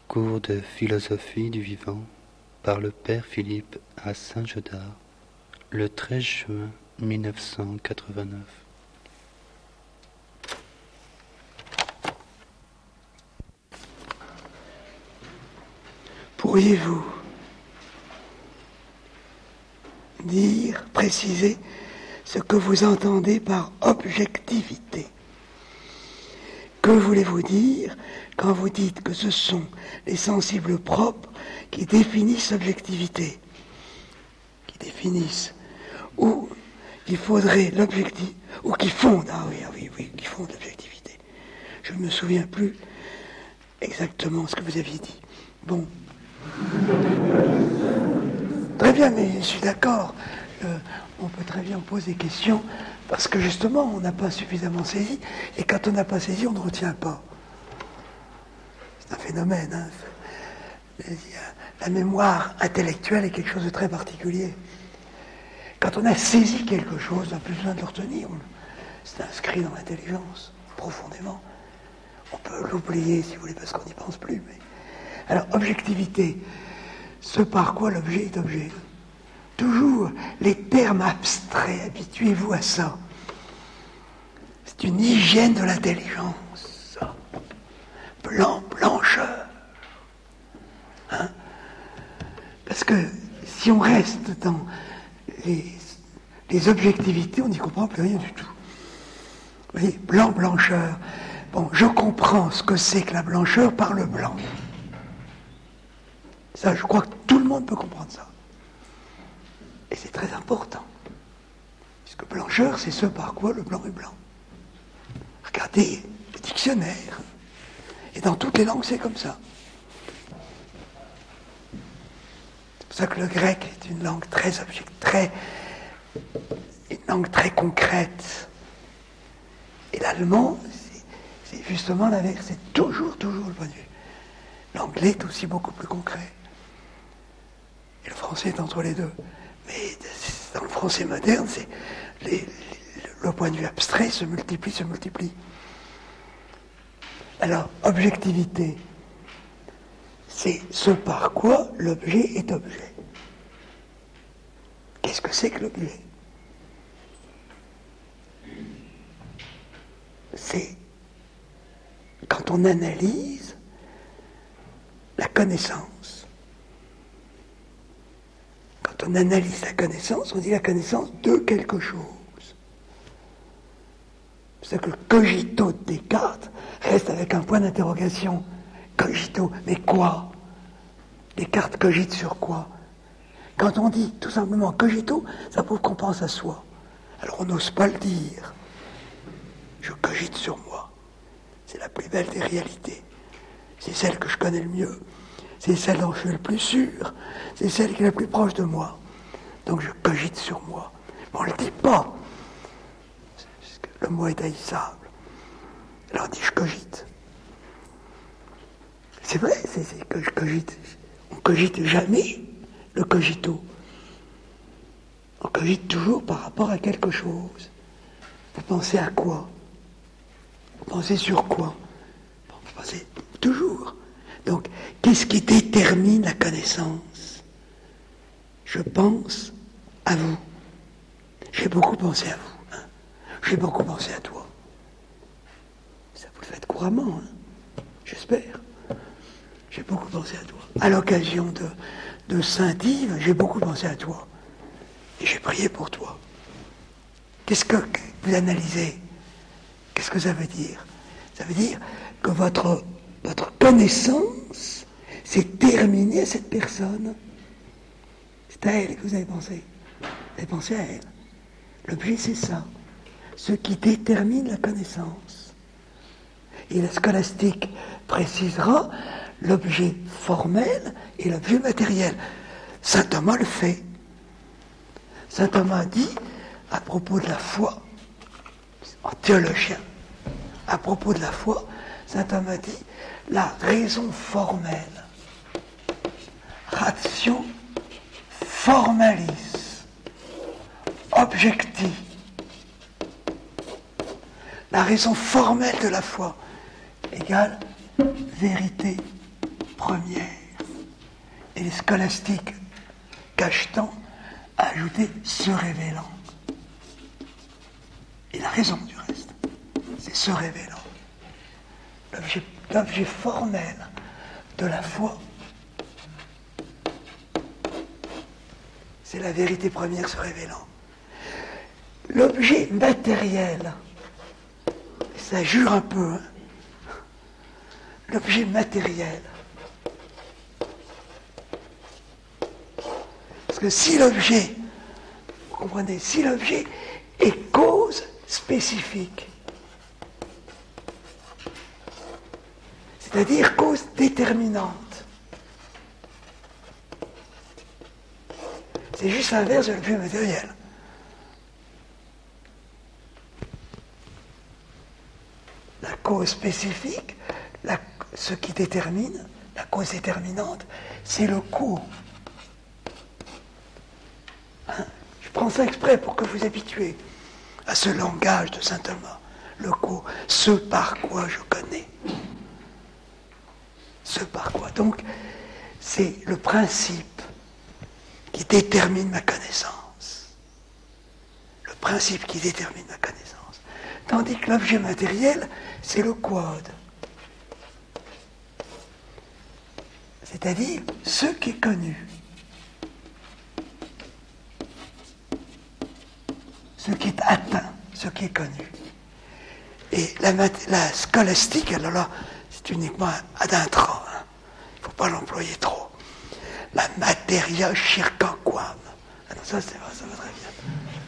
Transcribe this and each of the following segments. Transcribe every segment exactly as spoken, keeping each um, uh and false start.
Cours de philosophie du vivant par le Père Philippe à Saint-Jeudard, le treize juin mille neuf cent quatre-vingt-neuf. Pourriez-vous dire, préciser ce que vous entendez par objectivité? Que voulez-vous dire quand vous dites que ce sont les sensibles propres qui définissent l'objectivité, qui définissent, ou il faudrait l'objectif, ou qui fondent, ah oui, ah oui, oui, qui fondent l'objectivité. Je ne me souviens plus exactement ce que vous aviez dit. Bon. Très bien, mais je suis d'accord. Euh, on peut très bien poser des questions parce que justement, on n'a pas suffisamment saisi. Et quand on n'a pas saisi, on ne retient pas. C'est un phénomène. Hein. La mémoire intellectuelle est quelque chose de très particulier. Quand on a saisi quelque chose, on n'a plus besoin de le retenir. C'est inscrit dans l'intelligence, profondément. On peut l'oublier, si vous voulez, parce qu'on n'y pense plus. Mais... Alors, objectivité, ce par quoi l'objet est objet. Toujours les termes abstraits, habituez-vous à ça. C'est une hygiène de l'intelligence. Blanc, blancheur. Hein? Parce que si on reste dans les, les objectivités, on n'y comprend plus rien du tout. Vous voyez, blanc, blancheur. Bon, je comprends ce que c'est que la blancheur par le blanc. Ça, je crois que tout le monde peut comprendre ça. Et c'est très important. Puisque blancheur, c'est ce par quoi le blanc est blanc. Regardez le dictionnaire. Et dans toutes les langues, c'est comme ça. C'est pour ça que le grec est une langue très objective, très, une langue très concrète. Et l'allemand, c'est, c'est justement l'inverse. C'est toujours, toujours le point de vue. L'anglais est aussi beaucoup plus concret. Et le français est entre les deux. Mais dans le français moderne, c'est les, les, le point de vue abstrait se multiplie, se multiplie. Alors, objectivité, c'est ce par quoi l'objet est objet. Qu'est-ce que c'est que l'objet? C'est quand on analyse la connaissance. Quand on analyse la connaissance, on dit la connaissance de quelque chose. C'est que le cogito de Descartes reste avec un point d'interrogation. Cogito, mais quoi? Descartes cogite sur quoi? Quand on dit tout simplement cogito, ça prouve qu'on pense à soi. Alors on n'ose pas le dire. Je cogite sur moi. C'est la plus belle des réalités. C'est celle que je connais le mieux. C'est celle dont je suis le plus sûr. C'est celle qui est la plus proche de moi. Donc je cogite sur moi. Mais on ne le dit pas. Parce que le mot est haïssable. Alors on dit je cogite. C'est vrai, c'est, c'est que je cogite. On ne cogite jamais le cogito. On cogite toujours par rapport à quelque chose. Vous pensez à quoi? Vous pensez sur quoi? Vous pensez toujours. Donc, qu'est-ce qui détermine la connaissance? Je pense à vous. J'ai beaucoup pensé à vous. Hein. J'ai beaucoup pensé à toi. Ça vous le faites couramment, hein, j'espère. J'ai beaucoup pensé à toi. À l'occasion de, de Saint-Yves, j'ai beaucoup pensé à toi. Et j'ai prié pour toi. Qu'est-ce que vous analysez? Qu'est-ce que ça veut dire? Ça veut dire que votre... Votre connaissance s'est terminée à cette personne. C'est à elle que vous avez pensé. Vous avez pensé à elle. L'objet, c'est ça. Ce qui détermine la connaissance. Et la scolastique précisera l'objet formel et l'objet matériel. Saint Thomas le fait. Saint Thomas dit, à propos de la foi, en théologien, à propos de la foi, Saint Thomas dit, la raison formelle, ratio formalis, objectif, la raison formelle de la foi égale vérité première. Et les scolastiques, cachetant, a ajouté se révélant. Il a raison du reste. C'est se révélant. L'objet, l'objet formel de la foi, c'est la vérité première se révélant. L'objet matériel, ça jure un peu, hein, l'objet matériel. Parce que si l'objet, vous comprenez, si l'objet est cause spécifique, c'est-à-dire cause déterminante, c'est juste l'inverse de l'objet matériel. La cause spécifique, la, ce qui détermine, la cause déterminante, c'est le cours. Hein? Je prends ça exprès pour que vous habituez à ce langage de saint Thomas. Le cours, ce par quoi je connais. Ce par quoi. Donc, c'est le principe qui détermine ma connaissance. Le principe qui détermine ma connaissance. Tandis que l'objet matériel, c'est le quod. C'est-à-dire ce qui est connu. Ce qui est atteint, ce qui est connu. Et la, la scolastique, alors là, c'est uniquement ad intra. Hein. Il ne faut pas l'employer trop. La materia circenquam. Alors ça, c'est vrai, ça va très bien.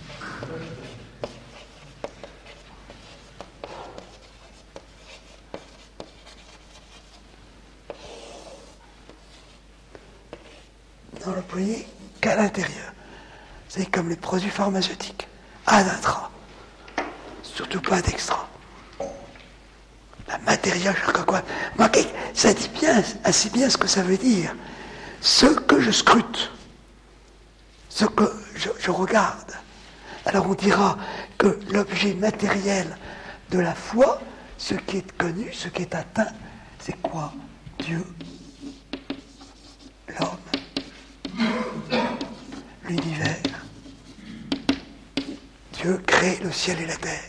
Dans l'employer qu'à l'intérieur. C'est comme les produits pharmaceutiques. Ad intra. Surtout pas d'extra. La materia circenquam. Ça dit bien, assez bien ce que ça veut dire. Ce que je scrute. Ce que je, je regarde. Alors on dira que l'objet matériel de la foi, ce qui est connu, ce qui est atteint, c'est quoi? Dieu, l'homme, l'univers. Dieu crée le ciel et la terre.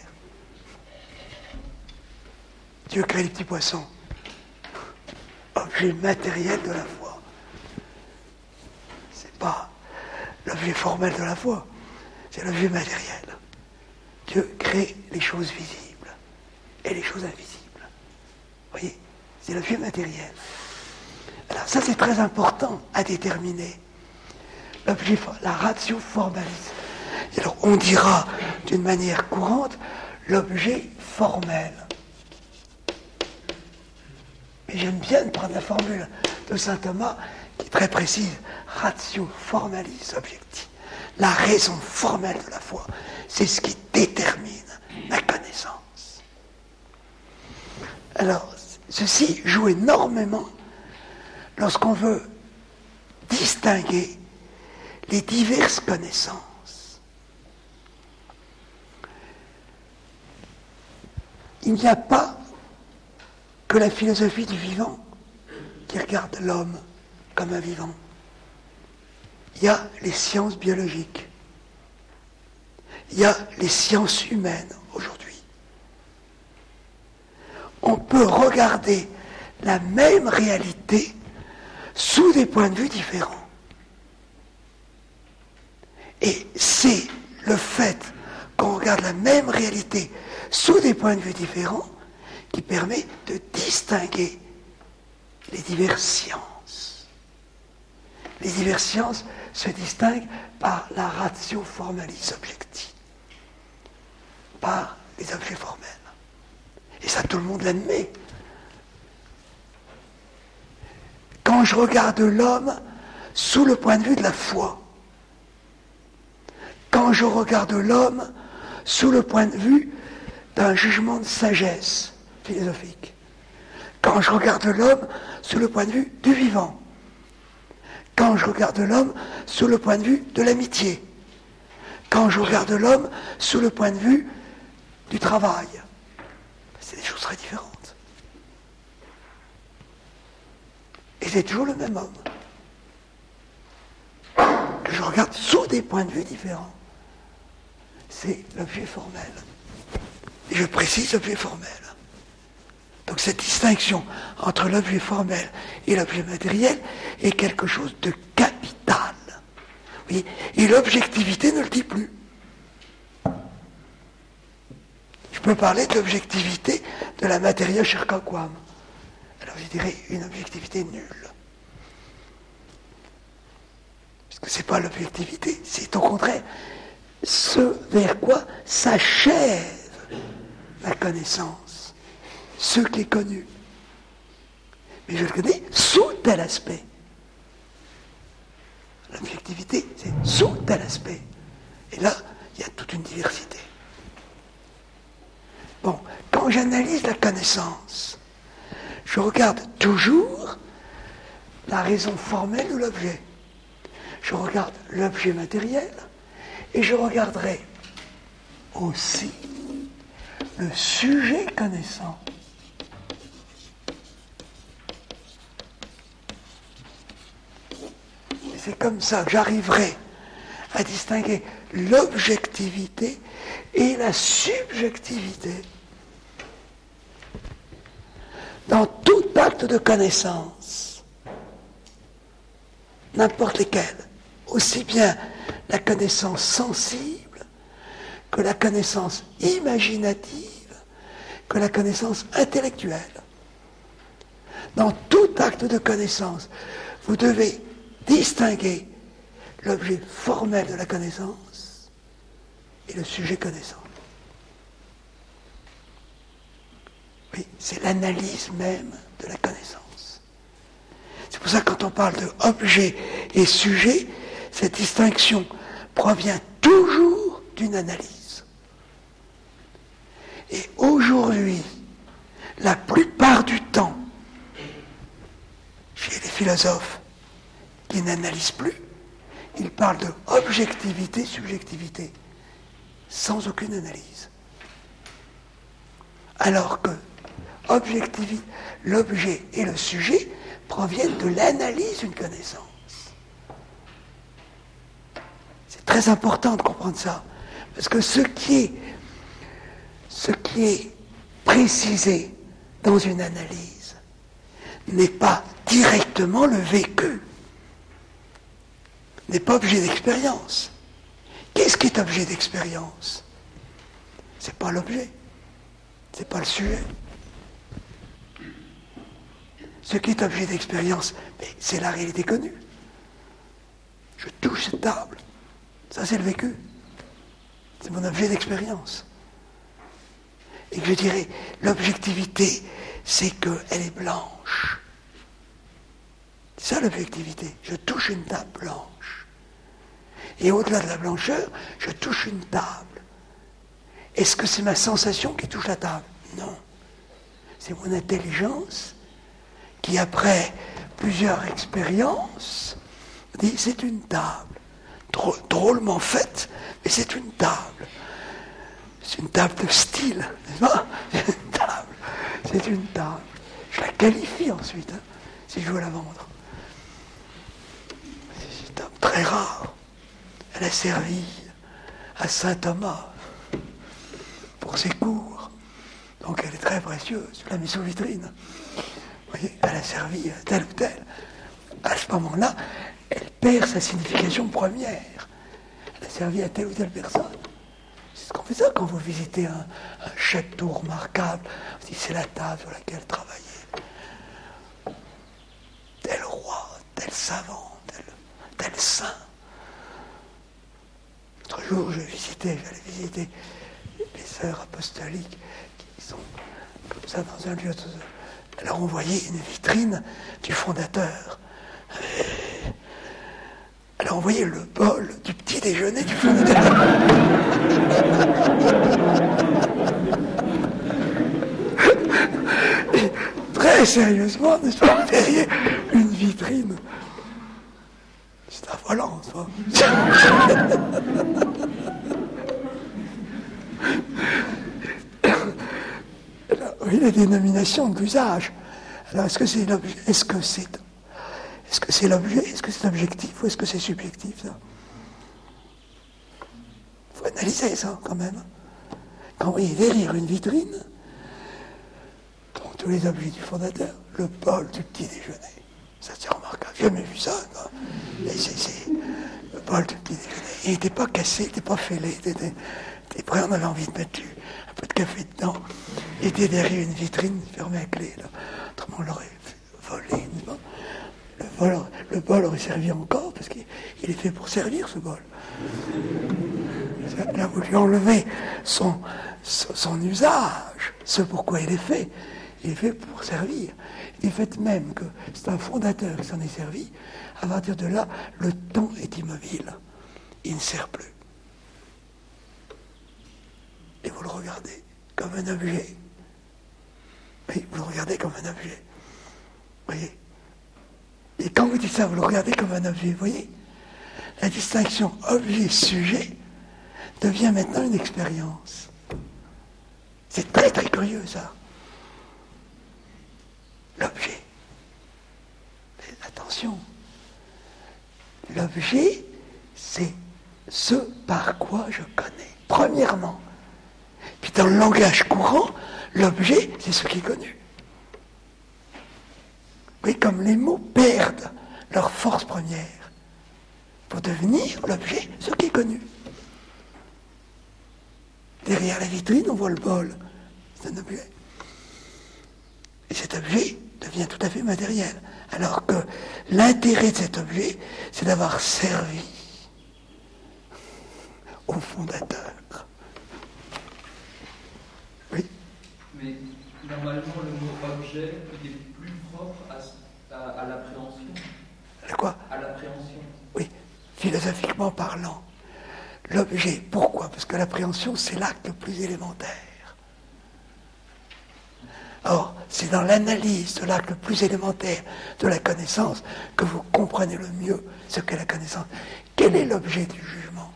Dieu crée les petits poissons. Objet matériel de la foi. C'est pas l'objet formel de la foi, c'est l'objet matériel. Dieu crée les choses visibles et les choses invisibles. Vous voyez, c'est l'objet matériel. Alors ça, c'est très important à déterminer. L'objet, la ratio formalis. Alors on dira d'une manière courante l'objet formel. Mais j'aime bien prendre la formule de saint Thomas qui est très précise. Ratio formalis objecti. La raison formelle de la foi, c'est ce qui détermine ma connaissance. Alors, ceci joue énormément lorsqu'on veut distinguer les diverses connaissances. Il n'y a pas que la philosophie du vivant qui regarde l'homme comme un vivant. Il y a les sciences biologiques. Il y a les sciences humaines aujourd'hui. On peut regarder la même réalité sous des points de vue différents. Et c'est le fait qu'on regarde la même réalité sous des points de vue différents qui permet de distinguer les diverses sciences. Les diverses sciences se distinguent par la ratio formalis objecti, par les objets formels. Et ça, tout le monde l'admet. Quand je regarde l'homme sous le point de vue de la foi, quand je regarde l'homme sous le point de vue d'un jugement de sagesse philosophique, quand je regarde l'homme sous le point de vue du vivant, quand je regarde l'homme sous le point de vue de l'amitié, quand je regarde l'homme sous le point de vue du travail, c'est des choses très différentes. Et c'est toujours le même homme. Que je regarde sous des points de vue différents. C'est l'objet formel. Et je précise l'objet formel. Donc cette distinction entre l'objet formel et l'objet matériel est quelque chose de capital. Oui. Et l'objectivité ne le dit plus. Je peux parler de l'objectivité de la matière Shirkakwam. Alors je dirais une objectivité nulle. Parce que ce n'est pas l'objectivité, c'est au contraire ce vers quoi s'achève la connaissance, ce qui est connu. Mais je le connais sous tel aspect. L'objectivité, c'est sous tel aspect. Et là, il y a toute une diversité. Bon, quand j'analyse la connaissance, je regarde toujours la raison formelle de l'objet. Je regarde l'objet matériel et je regarderai aussi le sujet connaissant. Et c'est comme ça que j'arriverai à distinguer l'objectivité et la subjectivité. Dans tout acte de connaissance, n'importe lesquels, aussi bien la connaissance sensible que la connaissance imaginative, que la connaissance intellectuelle. Dans tout acte de connaissance, vous devez distinguer l'objet formel de la connaissance et le sujet connaissant. Oui, c'est l'analyse même de la connaissance. C'est pour ça que quand on parle de objet et sujet, cette distinction provient toujours d'une analyse. Et aujourd'hui, la plupart du temps, chez les philosophes qui n'analysent plus, ils parlent de objectivité, subjectivité, sans aucune analyse. Alors que objectivité, l'objet et le sujet proviennent de l'analyse d'une connaissance. C'est très important de comprendre ça, parce que ce qui est, ce qui est précisé dans une analyse n'est pas directement le vécu, n'est pas objet d'expérience. Qu'est-ce qui est objet d'expérience? C'est pas l'objet, c'est pas le sujet. Ce qui est objet d'expérience, c'est la réalité connue. Je touche cette table, ça c'est le vécu, c'est mon objet d'expérience. Et que je dirais, l'objectivité, c'est qu'elle est blanche. C'est ça l'objectivité. Je touche une table blanche. Et au-delà de la blancheur, je touche une table. Est-ce que c'est ma sensation qui touche la table? Non. C'est mon intelligence qui, après plusieurs expériences, dit c'est une table. Drôle, drôlement faite, mais c'est une table. C'est une table de style, n'est-ce pas? C'est une table. C'est une table. Je la qualifie ensuite, hein, si je veux la vendre. C'est une table très rare. Elle a servi à saint Thomas pour ses cours. Donc elle est très précieuse. Je la mets sous vitrine. Vous voyez, elle a servi à tel ou tel. À ce moment-là, elle perd sa signification première. Elle a servi à telle ou telle personne. C'est ce qu'on fait ça quand vous visitez un, un château remarquable. Vous dites, c'est la table sur laquelle travaillait tel roi, tel savant, tel, tel saint. L'autre jour, je visitais, j'allais visiter les sœurs apostoliques qui sont comme ça dans un lieu. Alors on voyait une vitrine du fondateur. Alors on voyait le bol du petit déjeuner du fondateur. Et très sérieusement, n'est-ce pas, derrière une vitrine. C'est affolant, ça. Alors, oui, les dénominations de l'usage. Alors, est-ce que c'est, est-ce que c'est Est-ce que c'est l'objet? Est-ce que c'est objectif ou est-ce que c'est subjectif, ça? Il faut analyser ça, quand même. Quand vous voyez derrière une vitrine, donc, tous les objets du fondateur, le bol du petit déjeuner. Ça, c'est remarquable. J'ai jamais vu ça. Et c'est, c'est le bol du petit déjeuner. Il n'était pas cassé, il n'était pas fêlé. Il était, il était prêt, on avait envie de mettre du, un peu de café dedans. Il était derrière une vitrine fermée à clé. Là. Autrement, on l'aurait volé. Le bol, le bol aurait servi encore, parce qu'il il est fait pour servir, ce bol. Là, vous lui enlevez son, son, son usage, ce pourquoi il est fait. Il est fait pour servir. Et faites même que c'est un fondateur qui s'en est servi. À partir de là, le temps est immobile. Il ne sert plus. Et vous le regardez comme un objet. Oui, vous le regardez comme un objet. Vous voyez? Et quand vous dites ça, vous le regardez comme un objet. Vous voyez? La distinction objet-sujet devient maintenant une expérience. C'est très très curieux, ça. L'objet. Attention. L'objet, c'est ce par quoi je connais. Premièrement. Puis dans le langage courant, l'objet, c'est ce qui est connu. Oui, comme les mots perdent leur force première pour devenir l'objet, ce qui est connu. Derrière la vitrine, on voit le bol. C'est un objet. Et cet objet devient tout à fait matériel. Alors que l'intérêt de cet objet, c'est d'avoir servi au fondateur. Oui. Mais normalement, le mot objet, il est plus propre à, à, à l'appréhension. À quoi? À l'appréhension. Oui, philosophiquement parlant. L'objet, pourquoi? Parce que l'appréhension, c'est l'acte le plus élémentaire. Or, c'est dans l'analyse de l'acte le plus élémentaire de la connaissance que vous comprenez le mieux ce qu'est la connaissance. Quel est l'objet du jugement?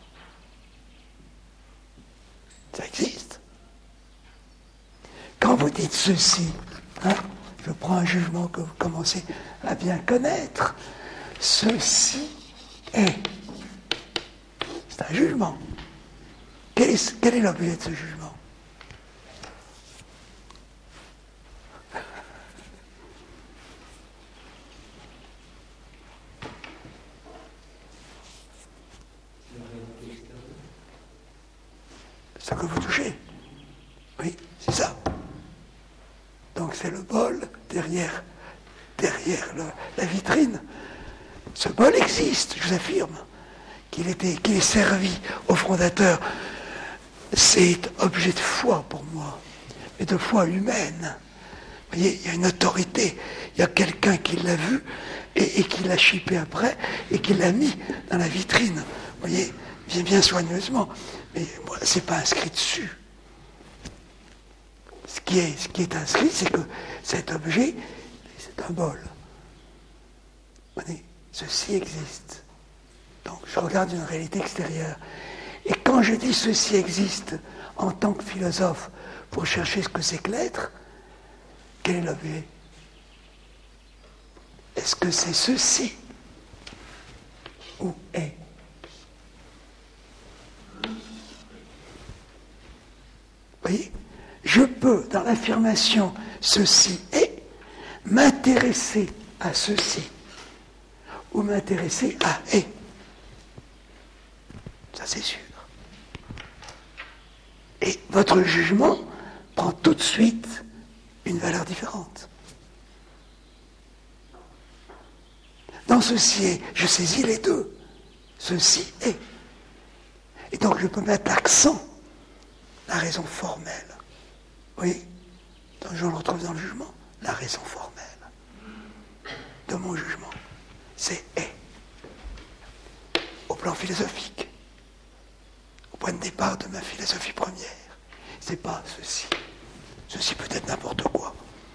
Ça existe. Quand vous dites ceci, hein, je prends un jugement que vous commencez à bien connaître, ceci est. C'est un jugement. Quel est, quel est l'objet de ce jugement? Ce que vous touchez. Oui, c'est ça. Donc c'est le bol derrière, derrière le, la vitrine. Ce bol existe, je vous affirme. Qu'il était, qu'il est servi au fondateur, c'est objet de foi pour moi, mais de foi humaine. Vous voyez, il y a une autorité, il y a quelqu'un qui l'a vu et, et qui l'a chippé après et qui l'a mis dans la vitrine. Vous voyez, bien, bien soigneusement, mais moi, c'est pas inscrit dessus. Ce qui est, ce qui est inscrit, c'est que cet objet, c'est un bol. Vous voyez, ceci existe. Donc, je regarde une réalité extérieure. Et quand je dis ceci existe en tant que philosophe pour chercher ce que c'est que l'être, quel est l'objet? Est-ce que c'est ceci ou est? Vous voyez? Je peux, dans l'affirmation ceci est, m'intéresser à ceci ou m'intéresser à est. Ça, c'est sûr. Et votre jugement prend tout de suite une valeur différente. Dans ceci est, je saisis les deux. Ceci est. Et donc, je peux mettre l'accent, la raison formelle. Oui, je le retrouve dans le jugement. La raison formelle de mon jugement, c'est est. Au plan philosophique. Au point de départ de ma philosophie première. C'est pas ceci. Ceci peut être n'importe quoi.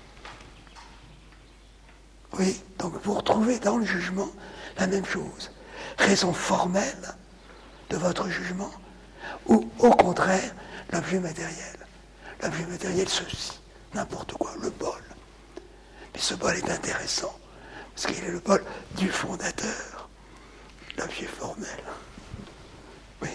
Oui, donc vous retrouvez dans le jugement la même chose. Raison formelle de votre jugement, ou au contraire, l'objet matériel. L'objet matériel, ceci, n'importe quoi, le bol. Mais ce bol est intéressant Parce qu'il est le pôle du fondateur, l'objet formel. Vous voyez ?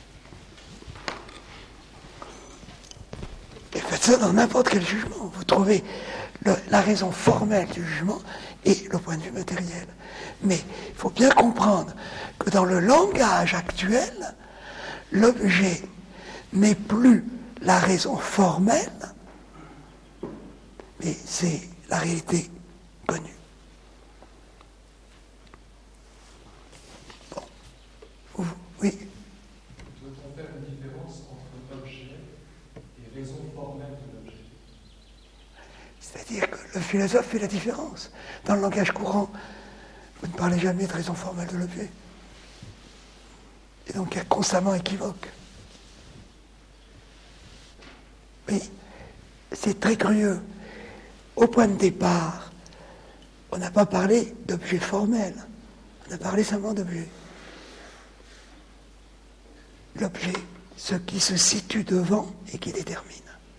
Et faites ça dans n'importe quel jugement. Vous trouvez le, la raison formelle du jugement et le point de vue matériel. Mais il faut bien comprendre que dans le langage actuel, l'objet n'est plus la raison formelle, mais c'est la réalité connue. Bon. Oui. Doit-on faire une différence entre objet et raison formelle de l'objet? C'est-à-dire que le philosophe fait la différence. Dans le langage courant, vous ne parlez jamais de raison formelle de l'objet. Et donc il y a constamment équivoque. Mais c'est très curieux. Au point de départ, on n'a pas parlé d'objet formel. On a parlé seulement d'objet. L'objet, ce qui se situe devant et qui détermine.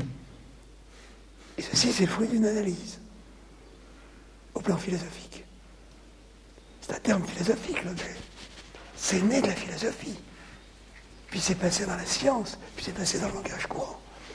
Et ceci, c'est le fruit d'une analyse, au plan philosophique. C'est un terme philosophique, l'objet. C'est né de la philosophie. Puis c'est passé dans la science, puis c'est passé dans le langage courant.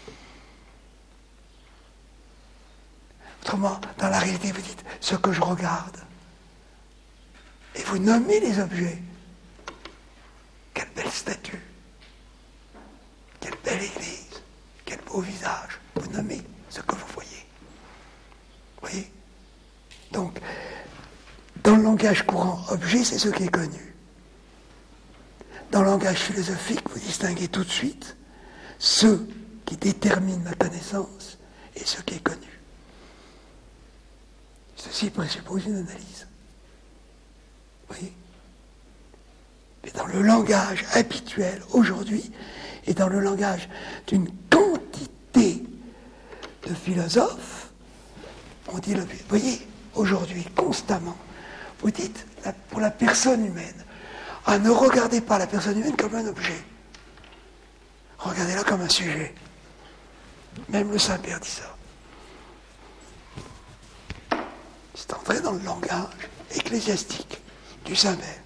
Autrement, dans la réalité, vous dites ce que je regarde. Et vous nommez les objets. Quelle belle statue. Quelle belle église. Quel beau visage. Vous nommez ce que vous voyez. Vous voyez ? Donc, dans le langage courant, objet, c'est ce qui est connu. Dans le langage philosophique, vous distinguez tout de suite ce qui détermine ma connaissance et ce qui est connu. Ceci présuppose une analyse. Vous voyez ? Mais dans le langage habituel, aujourd'hui, et dans le langage d'une quantité de philosophes, on dit le... Vous voyez, aujourd'hui, constamment, vous dites, pour la personne humaine, ah, ne regardez pas la personne humaine comme un objet. Regardez-la comme un sujet. Même le Saint-Père dit ça. C'est entré dans le langage ecclésiastique du Saint-Père.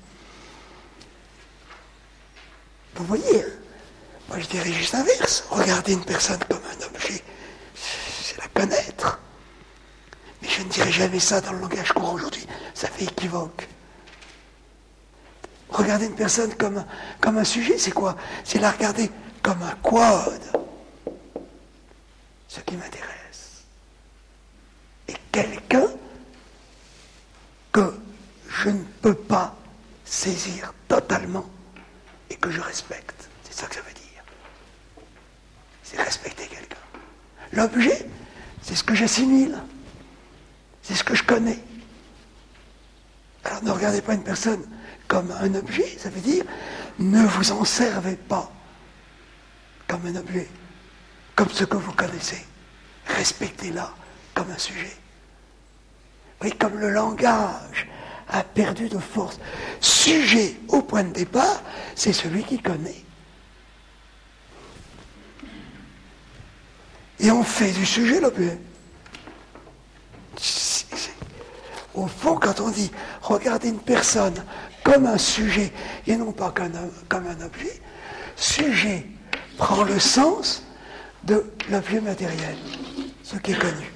Vous voyez, moi je dirais juste l'inverse. Regarder une personne comme un objet, c'est la connaître. Mais je ne dirais jamais ça dans le langage courant aujourd'hui. Ça fait équivoque. Regarder une personne comme un, comme un sujet, c'est quoi? C'est la regarder comme un quod. Ce qui m'intéresse. Et quelqu'un que je ne peux pas saisir totalement et que je respecte. C'est ça que ça veut dire. C'est respecter quelqu'un. L'objet, c'est ce que j'assimile. C'est ce que je connais. Alors ne regardez pas une personne comme un objet, ça veut dire ne vous en servez pas comme un objet, comme ce que vous connaissez. Respectez-la comme un sujet. Oui, comme le langage a perdu de force. Sujet au point de départ, c'est celui qui connaît. Et on fait du sujet l'objet. Au fond, quand on dit regardez une personne comme un sujet et non pas comme un, comme un objet, sujet prend le sens de l'objet matériel, ce qui est connu.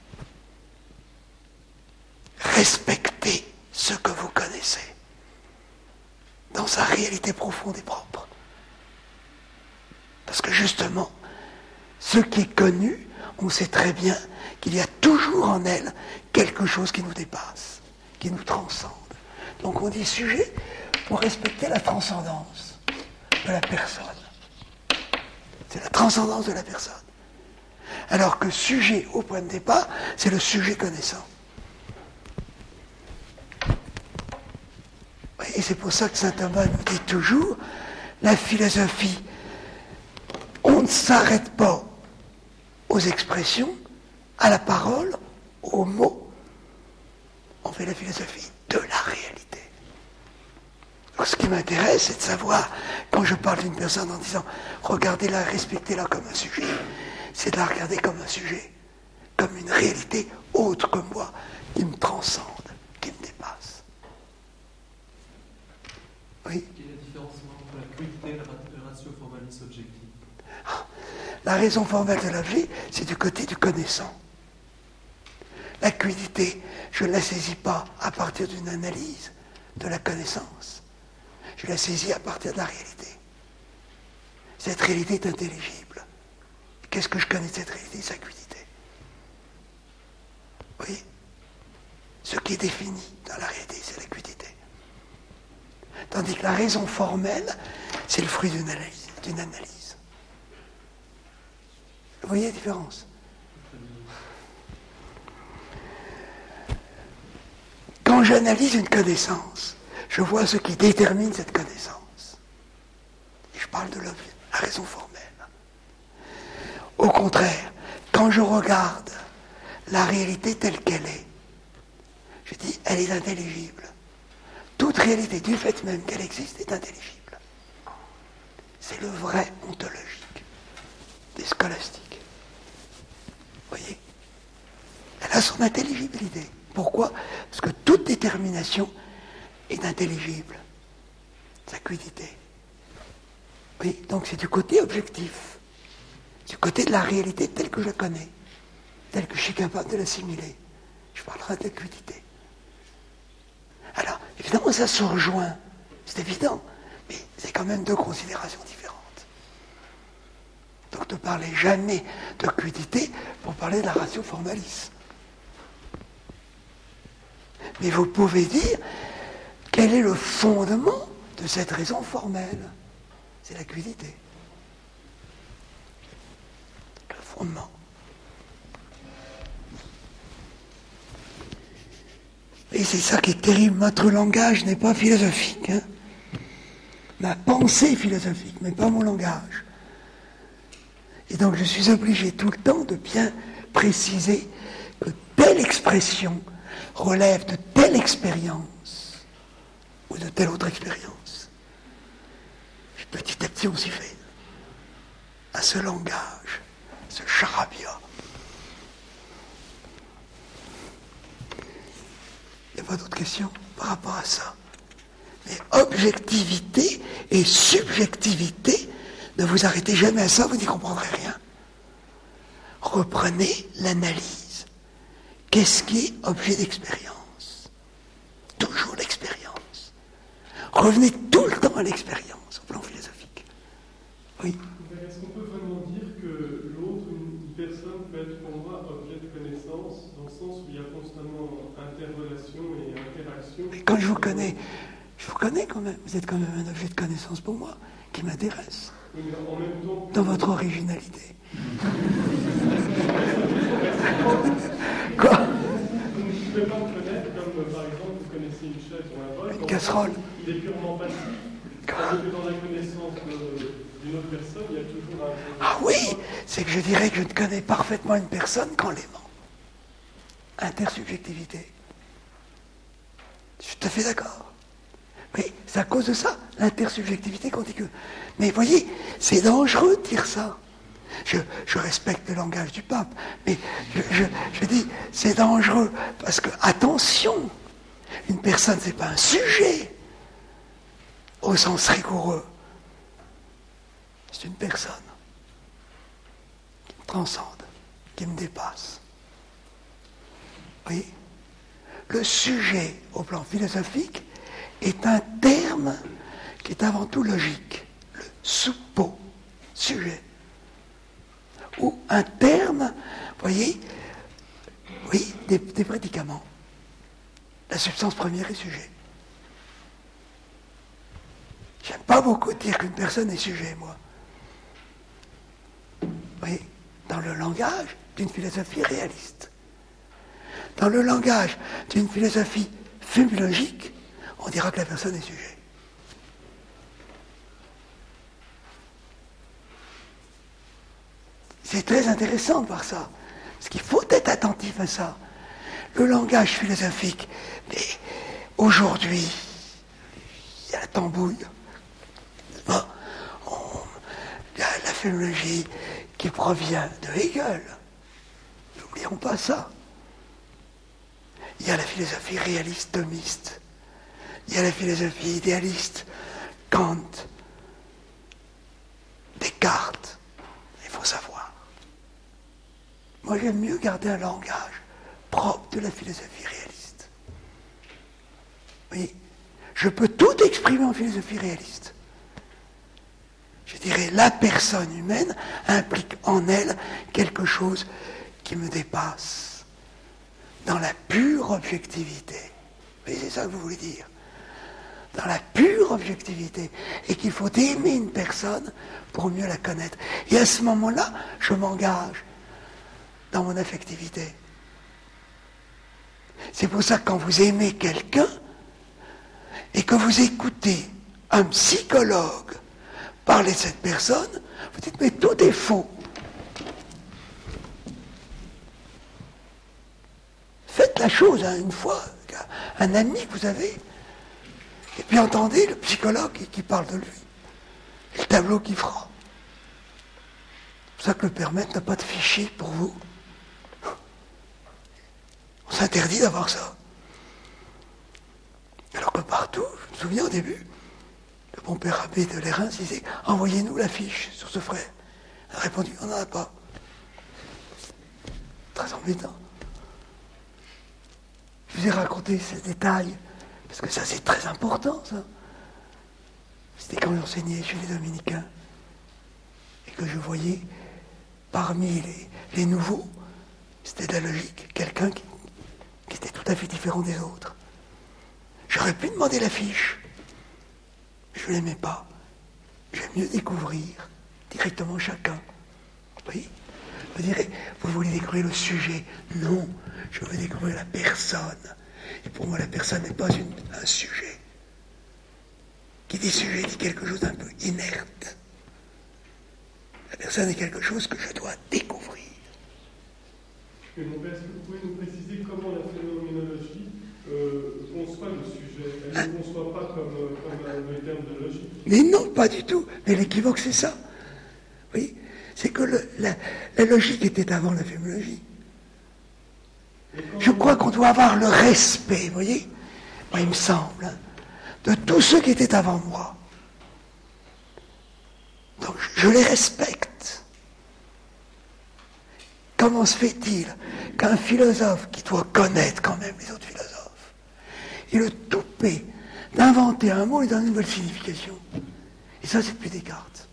Respectez ce que vous connaissez dans sa réalité profonde et propre. Parce que justement, ce qui est connu, on sait très bien qu'il y a toujours en elle quelque chose qui nous dépasse, qui nous transcende. Donc on dit sujet pour respecter la transcendance de la personne. C'est la transcendance de la personne. Alors que sujet au point de départ, c'est le sujet connaissant. Et c'est pour ça que saint Thomas nous dit toujours, la philosophie, on ne s'arrête pas aux expressions, à la parole, aux mots. On fait la philosophie de la réalité. Donc ce qui m'intéresse, c'est de savoir, quand je parle d'une personne en disant regardez-la, respectez-la comme un sujet, c'est de la regarder comme un sujet, comme une réalité autre que moi, qui me transcende, qui me dépasse. Oui. Quelle est la différence entre la crudité et le ratio formaliste objectif? La raison formelle de l'objet, c'est du côté du connaissant. La crudité, je ne la saisis pas à partir d'une analyse de la connaissance. Je la saisis à partir de la réalité. Cette réalité est intelligible. Qu'est-ce que je connais de cette réalité? Sa crudité. Oui. Ce qui est défini dans la réalité, c'est la crudité. Tandis que la raison formelle, c'est le fruit d'une analyse, d'une analyse. Vous voyez la différence? Quand j'analyse une connaissance, je vois ce qui détermine cette connaissance. Et je parle de l'objet, la raison formelle. Au contraire, quand je regarde la réalité telle qu'elle est, je dis, elle est intelligible. Toute réalité, du fait même qu'elle existe, est intelligible. C'est le vrai ontologique des scolastiques. Vous voyez? Elle a son intelligibilité. Pourquoi? Parce que toute détermination est intelligible. Sa crudité. Oui, donc c'est du côté objectif. Du côté de la réalité telle que je la connais, telle que je suis capable de l'assimiler. Je parlerai de la crudité. Alors, évidemment, ça se rejoint. C'est évident. Mais c'est quand même deux considérations différentes. Donc ne parlez jamais de crudité pour parler de la ratio formalis. Mais vous pouvez dire quel est le fondement de cette raison formelle. C'est la crudité. Le fondement. Et c'est ça qui est terrible. Notre langage n'est pas philosophique. Hein. Ma pensée est philosophique, mais pas mon langage. Et donc je suis obligé tout le temps de bien préciser que telle expression relève de telle expérience ou de telle autre expérience. Et petit à petit on s'y fait à ce langage, ce charabia. Il n'y a pas d'autres questions par rapport à ça. Mais objectivité et subjectivité, ne vous arrêtez jamais à ça, vous n'y comprendrez rien. Reprenez l'analyse. Qu'est-ce qui est objet d'expérience? Toujours l'expérience. Revenez tout le temps à l'expérience, au plan philosophique. Oui. Est-ce qu'on peut vraiment dire que l'autre, une personne, peut être pour moi objet de connaissance, dans le sens où il y a constamment interrelation et interaction? Mais quand je vous connais, je vous connais quand même. Vous êtes quand même un objet de connaissance pour moi, qui m'intéresse. Oui, mais en même temps, dans votre originalité. Quoi? Vous ne pouvez pas me connaître comme, par exemple, vous connaissez une chaise ou un bol. Une casserole. Il est purement passif. Tandis que dans la connaissance d'une autre personne, il y a toujours un... Ah oui, c'est que je dirais que je ne connais parfaitement une personne qu'en l'aimant. Intersubjectivité. Je suis tout à fait d'accord. Mais c'est à cause de ça, l'intersubjectivité contiguë. Mais voyez, c'est dangereux de dire ça. Je, je respecte le langage du pape, mais je, je, je dis, c'est dangereux, parce que, attention, une personne, c'est pas un sujet, au sens rigoureux. C'est une personne qui me transcende, qui me dépasse. Oui. Le sujet, au plan philosophique, est un terme qui est avant tout logique. Le suppo, sujet. Ou un terme, vous voyez, oui, des, des prédicaments. La substance première est sujet. J'aime pas beaucoup dire qu'une personne est sujet, moi. Vous voyez, dans le langage d'une philosophie réaliste. Dans le langage d'une philosophie philologique, on dira que la personne est sujet. C'est très intéressant de voir ça. Parce qu'il faut être attentif à ça. Le langage philosophique, mais aujourd'hui, il y a la tambouille. Bon, on, il y a la philologie qui provient de Hegel. N'oublions pas ça. Il y a la philosophie réaliste thomiste. Il y a la philosophie idéaliste, Kant, Descartes. Il faut savoir. Moi, j'aime mieux garder un langage propre de la philosophie réaliste. Oui, je peux tout exprimer en philosophie réaliste. Je dirais, la personne humaine implique en elle quelque chose qui me dépasse, dans la pure objectivité. Oui, c'est ça que vous voulez dire. Dans la pure objectivité. Et qu'il faut aimer une personne pour mieux la connaître. Et à ce moment-là, je m'engage dans mon affectivité. C'est pour ça que quand vous aimez quelqu'un et que vous écoutez un psychologue parler de cette personne, vous dites, mais tout est faux. Faites la chose hein, une fois, un ami que vous avez, et puis entendez le psychologue qui, qui parle de lui, et le tableau qu'il fera. C'est pour ça que le Père Maître n'a pas de fichier pour vous. On s'interdit d'avoir ça. Alors que partout, je me souviens au début, le bon Père Abbé de Lérins disait, envoyez-nous la fiche sur ce frère. Il a répondu, on n'en a pas. Très embêtant. Je vous ai raconté ces détails, parce que ça c'est très important, ça. C'était quand j'enseignais chez les Dominicains, et que je voyais, parmi les, les nouveaux, c'était de la logique, quelqu'un qui, qui était tout à fait différent des autres. J'aurais pu demander la fiche. Je ne l'aimais pas. J'aime mieux découvrir directement chacun. Oui. Vous direz, vous voulez découvrir le sujet. Non, je veux découvrir la personne. Et pour moi, la personne n'est pas une, un sujet. Qui dit sujet dit quelque chose d'un peu inerte. La personne est quelque chose que je dois découvrir. Et mon père, est-ce que vous pouvez nous préciser comment la phénoménologie euh, conçoit le sujet? Elle ne conçoit pas comme, comme un, un terme de logique. Mais non, pas du tout. Mais l'équivoque, c'est ça. Oui, c'est que le, la, la logique était avant la phénoménologie. Je crois qu'on doit avoir le respect, vous voyez, moi, il me semble, hein, de tous ceux qui étaient avant moi. Donc, je les respecte. Comment se fait-il qu'un philosophe qui doit connaître quand même les autres philosophes ait le toupet d'inventer un mot et donner une nouvelle signification? Et ça, c'est depuis Descartes.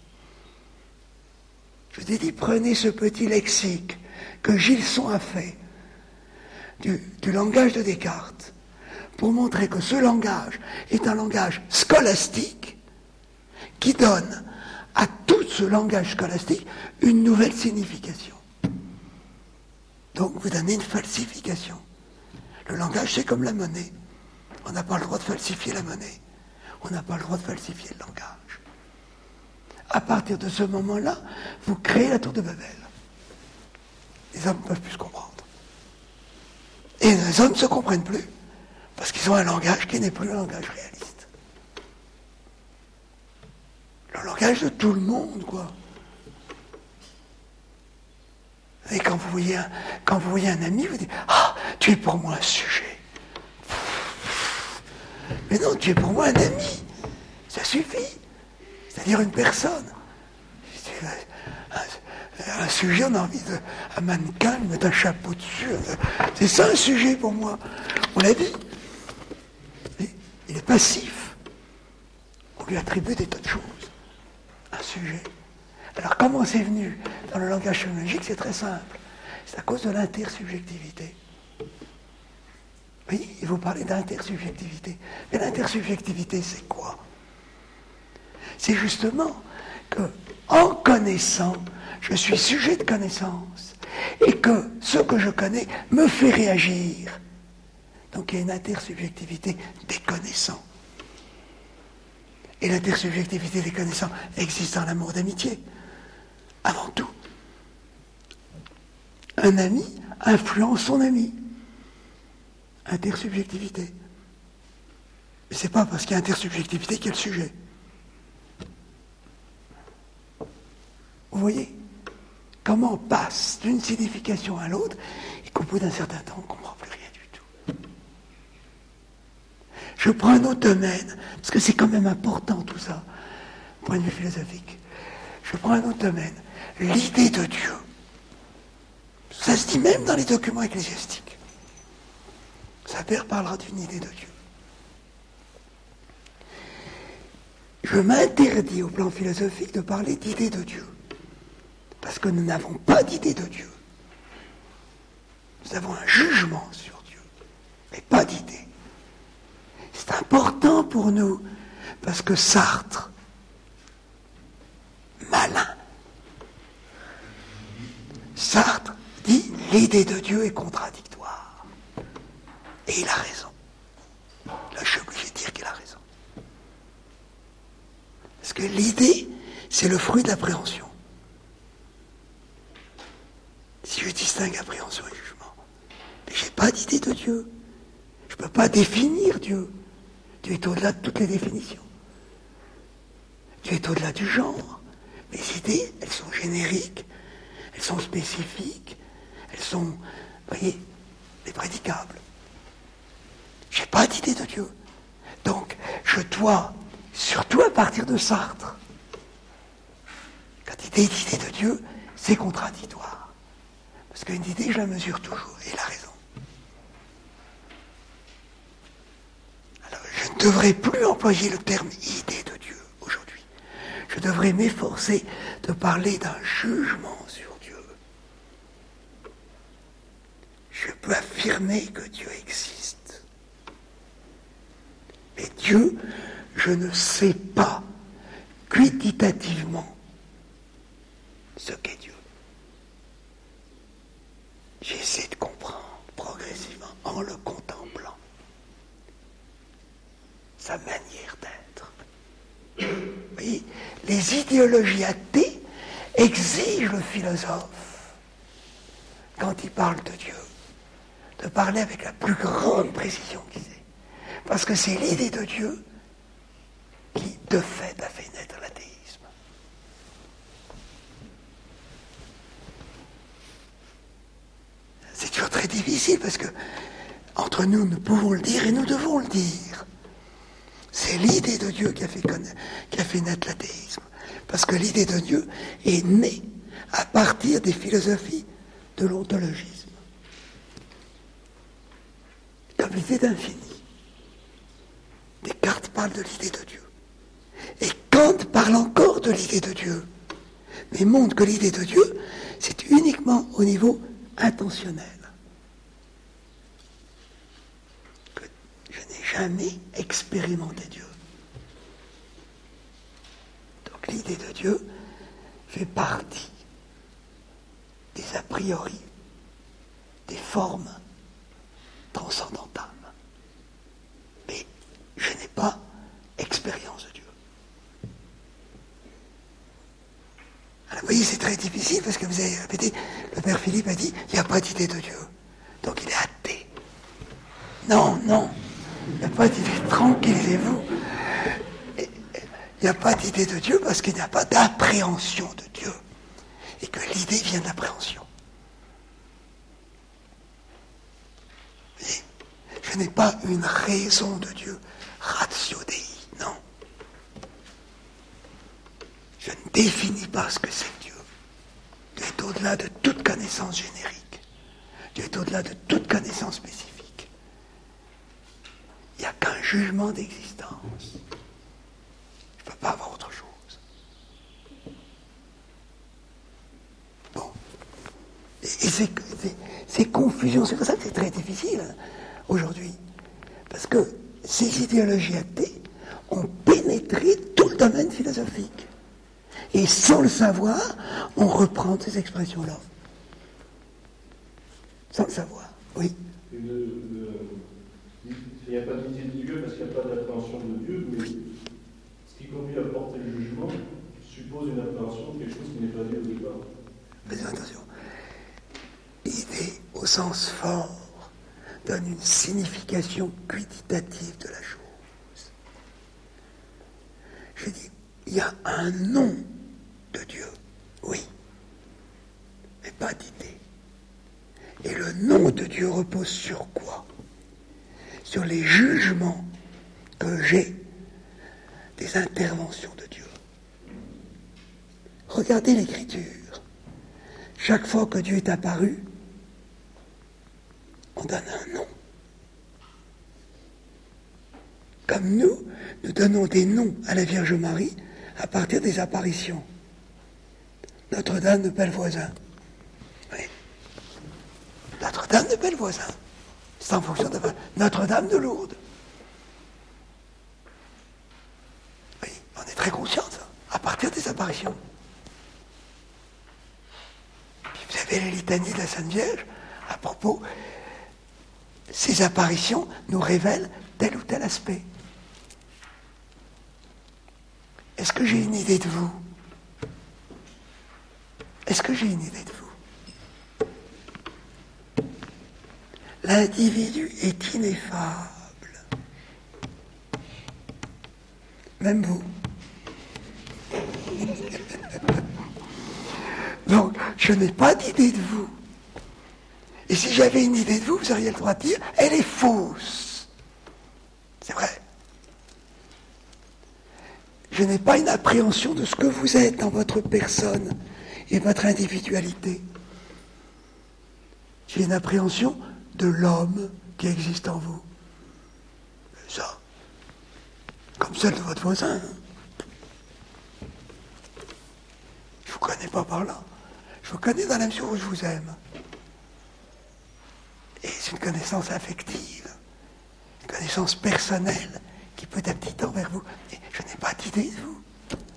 Je vous ai dit, prenez ce petit lexique que Gilson a fait du, du langage de Descartes pour montrer que ce langage est un langage scolastique qui donne à tout ce langage scolastique une nouvelle signification. Donc vous donnez une falsification. Le langage, c'est comme la monnaie. On n'a pas le droit de falsifier la monnaie. On n'a pas le droit de falsifier le langage. À partir de ce moment-là, vous créez la tour de Babel. Les hommes ne peuvent plus se comprendre. Et les hommes ne se comprennent plus, parce qu'ils ont un langage qui n'est plus un langage réaliste. Le langage de tout le monde, quoi. Et quand vous voyez un, quand vous voyez un ami, vous dites « Ah, tu es pour moi un sujet. » Mais non, tu es pour moi un ami. Ça suffit. C'est-à-dire une personne. Un, un sujet, on a envie de... Un mannequin, lui mettre un chapeau dessus. C'est ça un sujet pour moi. On l'a dit. Il est passif. On lui attribue des tas de choses. Un sujet. Alors comment c'est venu dans le langage phénoménologique? C'est très simple. C'est à cause de l'intersubjectivité. Oui, il vous parlez d'intersubjectivité. Mais l'intersubjectivité, c'est quoi? C'est justement que, en connaissant, je suis sujet de connaissance, et que ce que je connais me fait réagir. Donc il y a une intersubjectivité des connaissants. Et l'intersubjectivité des connaissants existe dans l'amour d'amitié. Avant tout. Un ami influence son ami. Intersubjectivité. Mais c'est pas parce qu'il y a intersubjectivité qu'il y a le sujet. Vous voyez comment on passe d'une signification à l'autre et qu'au bout d'un certain temps, on ne comprend plus rien du tout. Je prends un autre domaine, parce que c'est quand même important tout ça, point de vue philosophique. Je prends un autre domaine, l'idée de Dieu. Ça se dit même dans les documents ecclésiastiques. Sa Père parlera d'une idée de Dieu. Je m'interdis au plan philosophique de parler d'idée de Dieu. Parce que nous n'avons pas d'idée de Dieu. Nous avons un jugement sur Dieu, mais pas d'idée. C'est important pour nous, parce que Sartre, malin, Sartre dit l'idée de Dieu est contradictoire. Et il a raison. Là, je suis obligé de dire qu'il a raison. Parce que l'idée, c'est le fruit de l'appréhension. Si je distingue appréhension et jugement, mais je n'ai pas d'idée de Dieu. Je ne peux pas définir Dieu. Dieu est au-delà de toutes les définitions. Dieu est au-delà du genre. Mes idées, elles sont génériques, elles sont spécifiques, elles sont, vous voyez, les prédicables. Je n'ai pas d'idée de Dieu. Donc, je dois, surtout à partir de Sartre, quand il dit l'idée de Dieu, c'est contradictoire. Parce qu'une idée, je la mesure toujours, et il a raison. Alors, je ne devrais plus employer le terme idée de Dieu aujourd'hui. Je devrais m'efforcer de parler d'un jugement sur Dieu. Je peux affirmer que Dieu existe. Mais Dieu, je ne sais pas quantitativement ce qu'est Dieu. J'essaie de comprendre progressivement, en le contemplant, sa manière d'être. Vous voyez, les idéologies athées exigent le philosophe, quand il parle de Dieu, de parler avec la plus grande précision qu'il ait. Parce que c'est l'idée de Dieu qui, de fait, a fait naître l'athéisme. C'est toujours très difficile parce que, entre nous, nous pouvons le dire et nous devons le dire. C'est l'idée de Dieu qui a fait, qui a fait naître l'athéisme. Parce que l'idée de Dieu est née à partir des philosophies de l'ontologisme. Comme l'idée d'infini. Descartes parle de l'idée de Dieu. Et Kant parle encore de l'idée de Dieu. Mais montre que l'idée de Dieu, c'est uniquement au niveau intentionnel. Que je n'ai jamais expérimenté Dieu. Donc l'idée de Dieu fait partie des a priori, des formes transcendantales. Mais je n'ai pas expérience de Dieu. Alors vous voyez, c'est très difficile parce que vous avez répété, le Père Philippe a dit, il n'y a pas d'idée de Dieu. Donc il est athée. Non, non, il n'y a pas d'idée, tranquillisez-vous. Il n'y a pas d'idée de Dieu parce qu'il n'y a pas d'appréhension de Dieu. Et que l'idée vient de l'appréhension. Vous voyez, je n'ai pas une raison de Dieu. Ratio Dei, non. Je ne définis pas ce que c'est Dieu. Dieu est au-delà de toute connaissance générique. Dieu est au-delà de toute connaissance spécifique. Il n'y a qu'un jugement d'existence. Je ne peux pas avoir autre chose. Bon. Et, et ces, ces, ces confusions, c'est pour ça que c'est très difficile hein, aujourd'hui. Parce que ces idéologies athées ont pénétré tout le domaine philosophique. Et sans le savoir, on reprend ces expressions-là. Sans le savoir, oui. Et de, de, il n'y a pas d'idée de Dieu parce qu'il n'y a pas d'appréhension de Dieu, mais ce qui conduit à porter le jugement suppose une appréhension de quelque chose qui n'est pas dit au départ. Mais attention, idée au sens fort donne une signification quantitative de la chose. Je dis, il y a un nom de Dieu, oui, mais pas d'idée. Et le nom de Dieu repose sur quoi? Sur les jugements que j'ai des interventions de Dieu. Regardez l'Écriture. Chaque fois que Dieu est apparu, on donne un nom. Comme nous, nous donnons des noms à la Vierge Marie à partir des apparitions. Notre-Dame de Belvoisin. Oui. Notre-Dame de Belvoisin. C'est en fonction de Notre-Dame de Lourdes. Oui, on est très conscient de ça, à partir des apparitions. Puis vous avez les litanies de la Sainte Vierge, à propos, ces apparitions nous révèlent tel ou tel aspect. Est-ce que j'ai une idée de vous? Est-ce que j'ai une idée de vous? L'individu est ineffable. Même vous. Donc, je n'ai pas d'idée de vous. Et si j'avais une idée de vous, vous auriez le droit de dire, elle est fausse. C'est vrai. Je n'ai pas une appréhension de ce que vous êtes dans votre personne et votre individualité. J'ai une appréhension de l'homme qui existe en vous. Ça, comme celle de votre voisin. Je ne vous connais pas par là. Je vous connais dans la mesure où je vous aime. Et c'est une connaissance affective, une connaissance personnelle qui peut à petit temps vers vous. Et je n'ai pas d'idée de vous.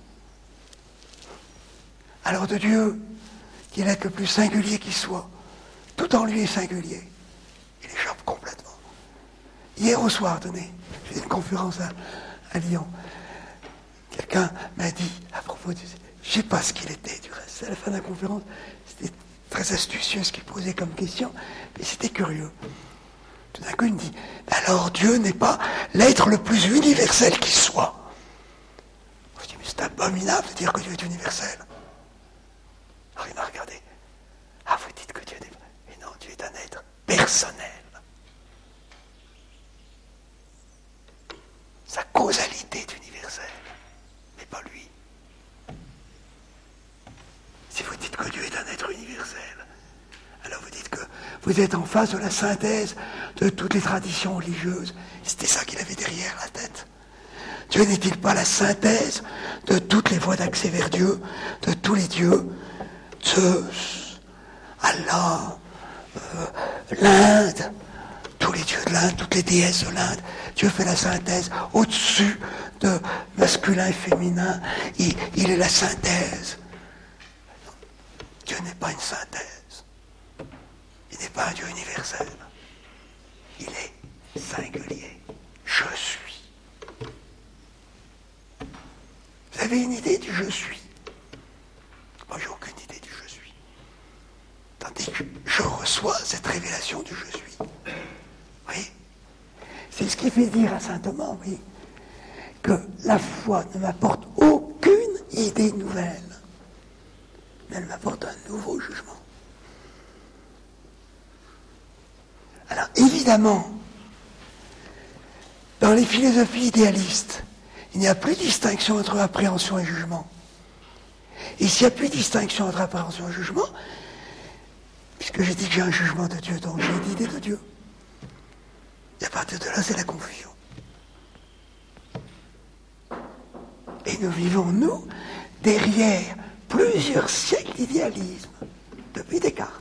Alors de Dieu, qu'il est le plus singulier qui soit, tout en lui est singulier. Il échappe complètement. Hier au soir, tenez, j'ai fait une conférence à, à Lyon. Quelqu'un m'a dit, à propos de... Je ne sais pas ce qu'il était, du reste. À la fin de la conférence, c'était très astucieux ce qu'il posait comme question, mais c'était curieux. Tout d'un coup, il me dit, alors Dieu n'est pas l'être le plus universel qui soit. Je dis, mais c'est abominable de dire que Dieu est universel. Alors il m'a regardé. Ah, vous dites que Dieu n'est pas... Mais non, Dieu est un être personnel. Sa causalité est universelle, mais pas lui. Si vous dites que Dieu est un être universel, alors vous dites que vous êtes en face de la synthèse de toutes les traditions religieuses. C'était ça qu'il avait derrière la tête. Dieu n'est-il pas la synthèse de toutes les voies d'accès vers Dieu, de tous les dieux, Zeus, Allah, euh, l'Inde, tous les dieux de l'Inde, toutes les déesses de l'Inde. Dieu fait la synthèse au-dessus de masculin et féminin. Il, il est la synthèse. Dieu n'est pas une synthèse. Il n'est pas un Dieu universel. Il est singulier. Je suis. Vous avez une idée du je suis? Moi, j'ai aucune idée du je suis. Tandis que je reçois cette révélation du je suis. Oui. C'est ce qui fait dire à saint Thomas, oui, que la foi ne m'apporte aucune idée nouvelle. Mais elle m'apporte un nouveau jugement. Alors, évidemment, dans les philosophies idéalistes, il n'y a plus de distinction entre appréhension et jugement. Et s'il n'y a plus de distinction entre appréhension et jugement, puisque j'ai dit que j'ai un jugement de Dieu, donc j'ai une idée de Dieu. Et à partir de là, c'est la confusion. Et nous vivons, nous, derrière plusieurs siècles d'idéalisme, depuis Descartes.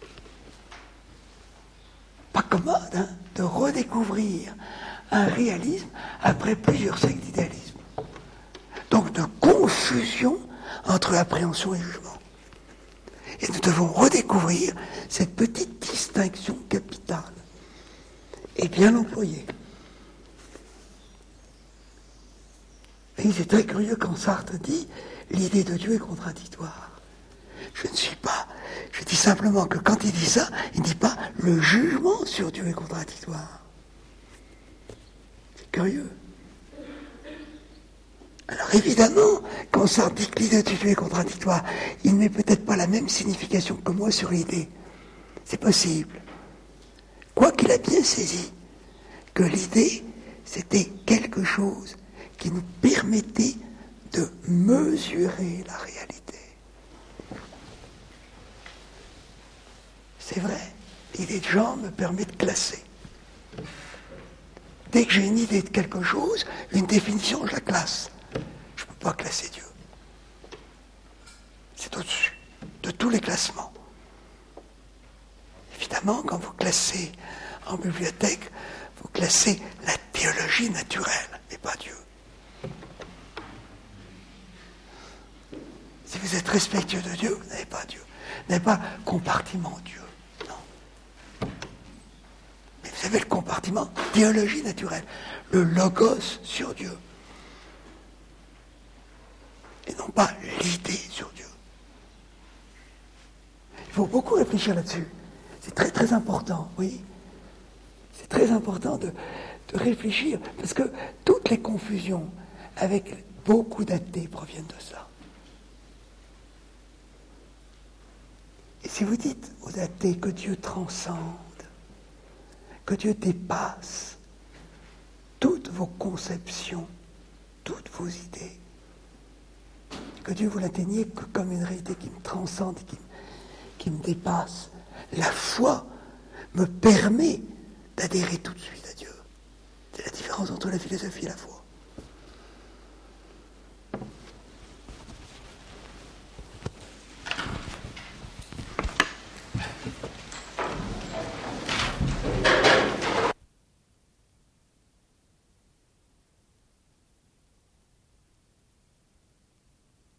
Pas commode, hein, de redécouvrir un réalisme après plusieurs siècles d'idéalisme. Donc de confusion entre appréhension et jugement. Et nous devons redécouvrir cette petite distinction capitale et bien employée. Et c'est très curieux quand Sartre dit « l'idée de Dieu est contradictoire ». Je ne suis pas... Je dis simplement que quand il dit ça, il ne dit pas « le jugement sur Dieu est contradictoire ». C'est curieux. Alors évidemment, quand Sartre dit que l'idée de Dieu est contradictoire, il ne met peut-être pas la même signification que moi sur l'idée. C'est possible. Quoiqu'il a bien saisi que l'idée, c'était quelque chose qui nous permettait de mesurer la réalité. C'est vrai, l'idée de genre me permet de classer. Dès que j'ai une idée de quelque chose, une définition, je la classe. Je ne peux pas classer Dieu. C'est au-dessus de tous les classements. Évidemment, quand vous classez en bibliothèque, vous classez la théologie naturelle, mais pas Dieu. Si vous êtes respectueux de Dieu, vous n'avez pas Dieu. Vous n'avez pas compartiment Dieu. Non. Mais vous avez le compartiment théologie naturelle, le logos sur Dieu. Et non pas l'idée sur Dieu. Il faut beaucoup réfléchir là-dessus. C'est très très important, oui. C'est très important de, de réfléchir, parce que toutes les confusions avec beaucoup d'athées proviennent de ça. Et si vous dites aux athées que Dieu transcende, que Dieu dépasse toutes vos conceptions, toutes vos idées, que Dieu vous l'atteignez que comme une réalité qui me transcende, qui, qui me dépasse, la foi me permet d'adhérer tout de suite à Dieu. C'est la différence entre la philosophie et la foi.